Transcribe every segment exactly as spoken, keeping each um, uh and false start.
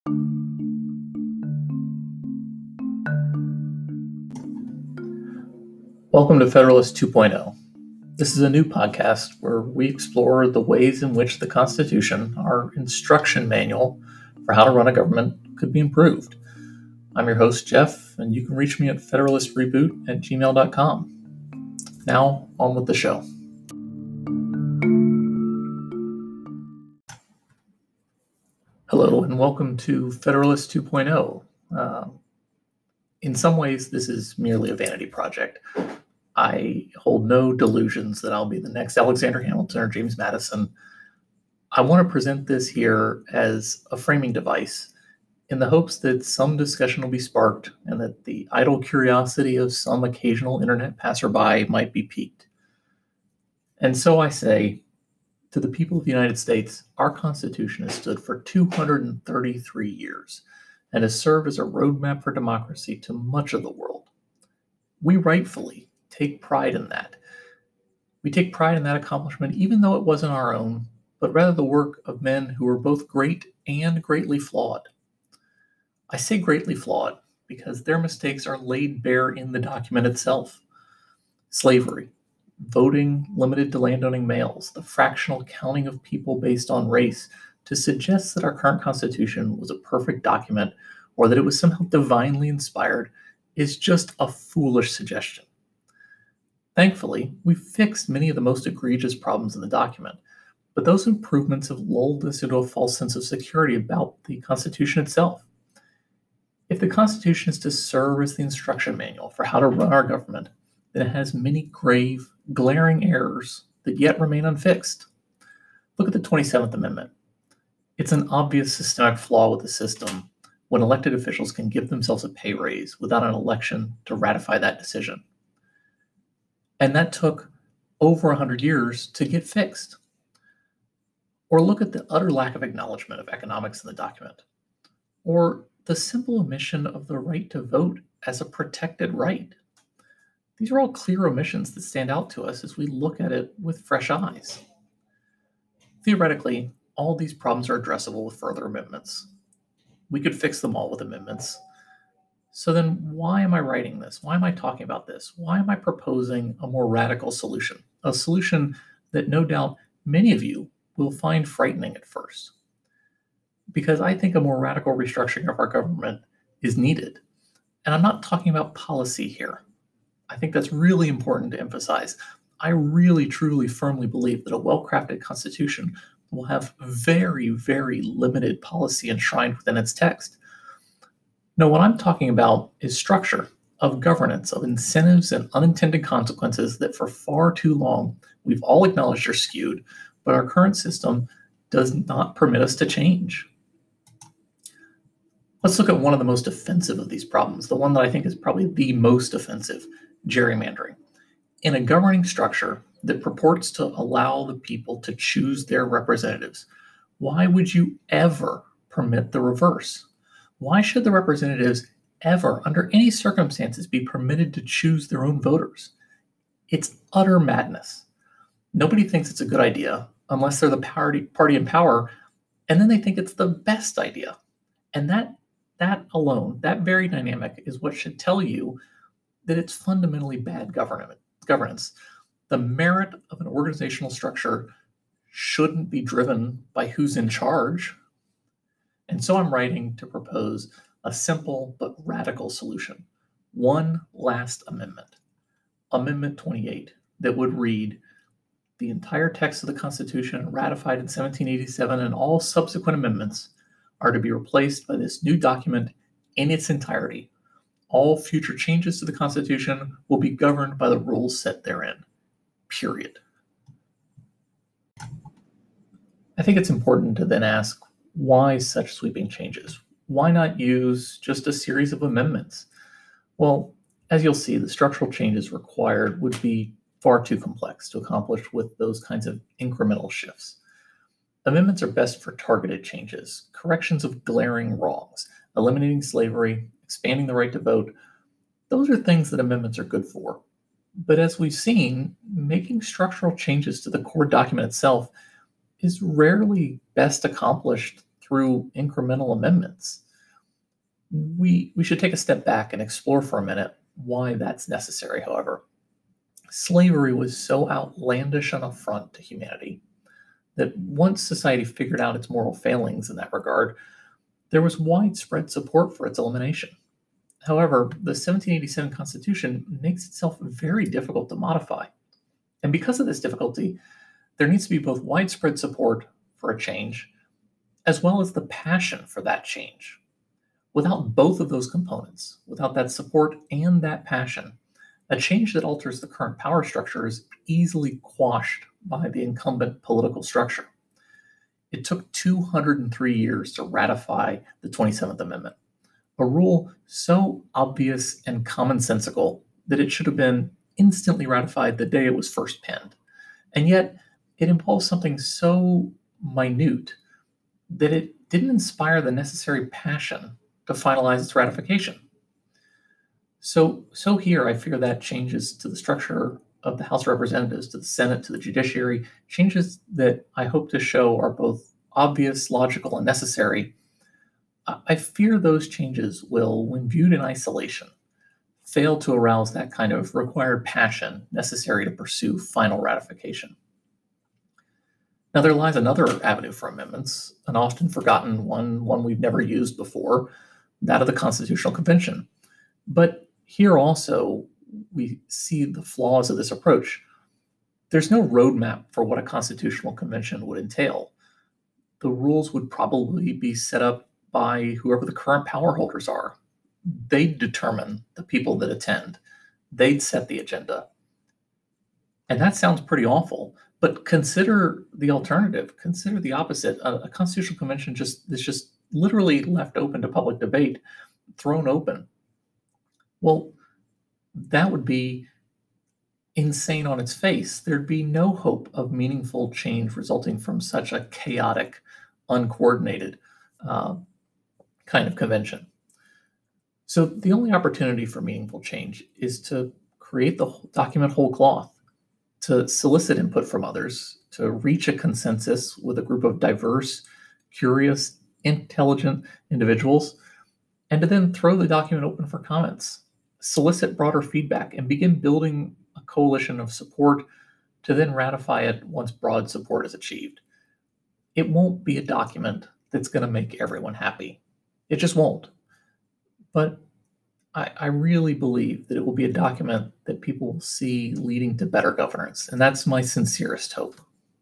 Welcome to Federalist two point oh. This is a new podcast where we explore the ways in which the Constitution, our instruction manual for how to run a government, could be improved. I'm your host, Jeff, and you can reach me at federalist reboot at gmail dot com. Now, on with the show. Hello, and welcome to Federalist two point oh. Uh, in some ways, this is merely a vanity project. I hold no delusions that I'll be the next Alexander Hamilton or James Madison. I want to present this here as a framing device in the hopes that some discussion will be sparked and that the idle curiosity of some occasional internet passerby might be piqued. And so I say, to the people of the United States, our Constitution has stood for two hundred thirty-three years and has served as a roadmap for democracy to much of the world. We rightfully take pride in that. We take pride in that accomplishment, even though it wasn't our own, but rather the work of men who were both great and greatly flawed. I say greatly flawed because their mistakes are laid bare in the document itself. Slavery, voting limited to landowning males, the fractional counting of people based on race, to suggest that our current Constitution was a perfect document or that it was somehow divinely inspired is just a foolish suggestion. Thankfully, we've fixed many of the most egregious problems in the document, but those improvements have lulled us into a false sense of security about the Constitution itself. If the Constitution is to serve as the instruction manual for how to run our government, then it has many grave, glaring errors that yet remain unfixed. Look at the twenty-seventh Amendment. It's an obvious systemic flaw with the system when elected officials can give themselves a pay raise without an election to ratify that decision. And that took over one hundred years to get fixed. Or look at the utter lack of acknowledgement of economics in the document. Or the simple omission of the right to vote as a protected right. These are all clear omissions that stand out to us as we look at it with fresh eyes. Theoretically, all these problems are addressable with further amendments. We could fix them all with amendments. So then why am I writing this? Why am I talking about this? Why am I proposing a more radical solution? A solution that no doubt many of you will find frightening at first. Because I think a more radical restructuring of our government is needed. And I'm not talking about policy here. I think that's really important to emphasize. I really, truly, firmly believe that a well-crafted Constitution will have very, very limited policy enshrined within its text. No, what I'm talking about is structure, of governance, of incentives and unintended consequences that for far too long we've all acknowledged are skewed, but our current system does not permit us to change. Let's look at one of the most offensive of these problems, the one that I think is probably the most offensive, gerrymandering. In a governing structure that purports to allow the people to choose their representatives, why would you ever permit the reverse? Why should the representatives ever, under any circumstances, be permitted to choose their own voters? It's utter madness. Nobody thinks it's a good idea unless they're the party, party in power, and then they think it's the best idea. And that, that alone, that very dynamic is what should tell you that it's fundamentally bad governance. The merit of an organizational structure shouldn't be driven by who's in charge. And so I'm writing to propose a simple but radical solution. One last amendment, Amendment twenty-eight, that would read, the entire text of the Constitution ratified in seventeen eighty-seven and all subsequent amendments are to be replaced by this new document in its entirety. All future changes to the Constitution will be governed by the rules set therein. Period. I think it's important to then ask, why such sweeping changes? Why not use just a series of amendments? Well, as you'll see, the structural changes required would be far too complex to accomplish with those kinds of incremental shifts. Amendments are best for targeted changes, corrections of glaring wrongs, eliminating slavery, expanding the right to vote. Those are things that amendments are good for. But as we've seen, making structural changes to the core document itself is rarely best accomplished through incremental amendments. We, we should take a step back and explore for a minute why that's necessary, however. Slavery was so outlandish an affront to humanity that once society figured out its moral failings in that regard, there was widespread support for its elimination. However, the seventeen eighty-seven Constitution makes itself very difficult to modify. And because of this difficulty, there needs to be both widespread support for a change, as well as the passion for that change. Without both of those components, without that support and that passion, a change that alters the current power structure is easily quashed by the incumbent political structure. It took two hundred three years to ratify the twenty-seventh Amendment, a rule so obvious and commonsensical that it should have been instantly ratified the day it was first penned. And yet, it involves something so minute that it didn't inspire the necessary passion to finalize its ratification. So, so here I fear that changes to the structure of the House of Representatives, to the Senate, to the judiciary, changes that I hope to show are both obvious, logical, and necessary. I fear those changes will, when viewed in isolation, fail to arouse that kind of required passion necessary to pursue final ratification. Now, there lies another avenue for amendments, an often forgotten one, one we've never used before, that of the Constitutional Convention. But here also, we see the flaws of this approach. There's no roadmap for what a constitutional convention would entail. The rules would probably be set up by whoever the current power holders are. They'd determine the people that attend. They'd set the agenda. And that sounds pretty awful, but consider the alternative. Consider the opposite. A, a constitutional convention just is just literally left open to public debate, thrown open. Well, that would be insane on its face. There'd be no hope of meaningful change resulting from such a chaotic, uncoordinated uh, kind of convention. So the only opportunity for meaningful change is to create the document whole cloth, to solicit input from others, to reach a consensus with a group of diverse, curious, intelligent individuals, and to then throw the document open for comments, solicit broader feedback, and begin building a coalition of support to then ratify it once broad support is achieved. It won't be a document that's going to make everyone happy. It just won't. But I, I really believe that it will be a document that people will see leading to better governance, and that's my sincerest hope.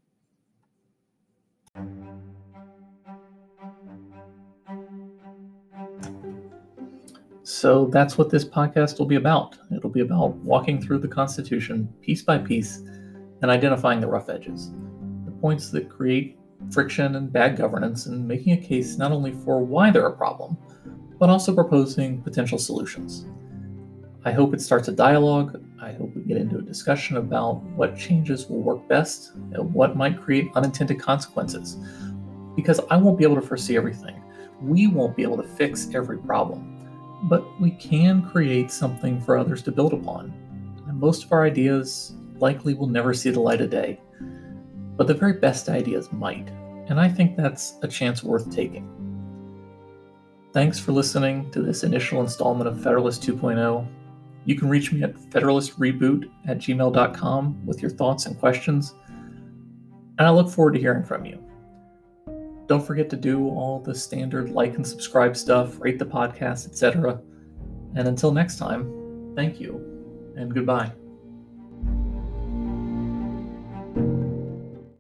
So that's what this podcast will be about. It'll be about walking through the Constitution piece by piece and identifying the rough edges, the points that create friction and bad governance, and making a case not only for why they're a problem, but also proposing potential solutions. I hope it starts a dialogue. I hope we get into a discussion about what changes will work best and what might create unintended consequences. Because I won't be able to foresee everything. We won't be able to fix every problem. But we can create something for others to build upon. And most of our ideas likely will never see the light of day. But the very best ideas might. And I think that's a chance worth taking. Thanks for listening to this initial installment of Federalist two point oh. You can reach me at federalistreboot at gmail dot com with your thoughts and questions. And I look forward to hearing from you. Don't forget to do all the standard like and subscribe stuff, rate the podcast, et cetera. And until next time, thank you and goodbye.